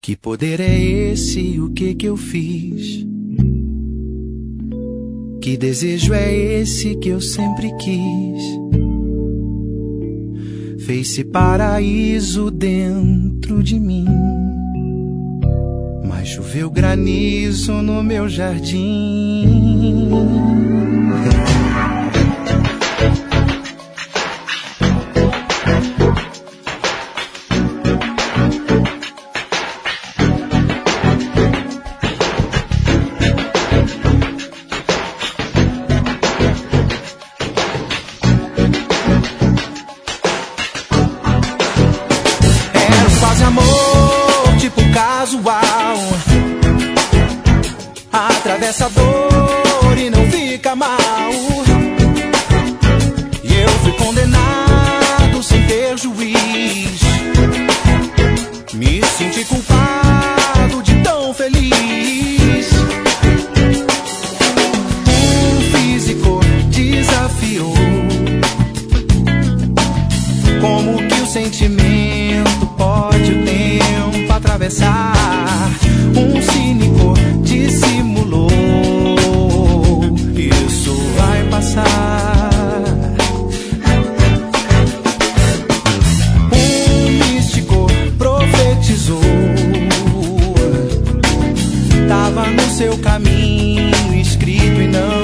Que poder é esse? O que eu fiz? Que desejo é esse que eu sempre quis? Fez-se paraíso dentro de mim, mas choveu granizo no meu jardim. Atravessa a dor e não fica mal. E eu fui condenado sem ter juiz. Me senti culpado de tão feliz. Um físico desafiou como que o sentimento pode o tempo atravessar. Um cínico dissimulou, isso vai passar. Um místico profetizou, tava no seu caminho escrito e não